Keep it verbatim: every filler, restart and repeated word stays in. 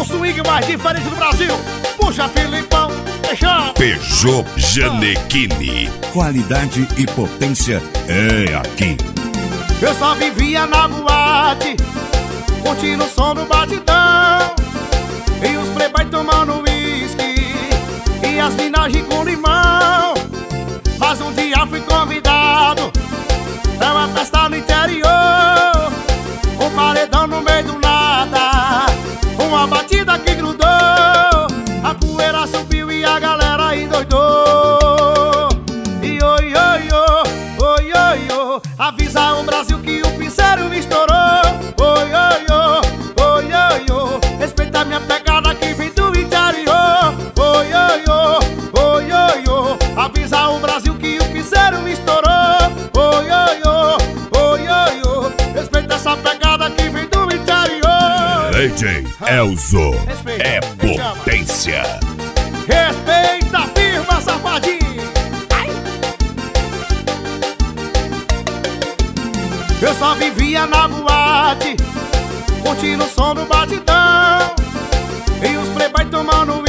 swing mais diferente do Brasil. Puxa, Filipão, deixa. Peugeot Janequine. Qualidade e potência é aqui. Eu só vivia na boate, curtindo o som do batidão, e os playboy tomando uísque e as minagem com limão. Mas um dia fui convidado pra uma festa no interior, um paredão no meio do nada, uma batida que grudou, a poeira subiu e a galera endoidou. E oi, oi, oi, oi, oi, oi, avisa o Brasil que o piseiro estourou. Oi, oi, oi, oi, oi, oi, respeita minha pegada que vem do interior. Oi, oi, oi, oi, oi, oi, avisa o Brasil que o piseiro estourou. Oi, oi, oi, oi, oi, oi, respeita essa pegada que vem do interior. D J Elzo é potência. Respeita a firma, safadinho. Eu só vivia na boate, curtindo o som do batidão, e os playboy tomando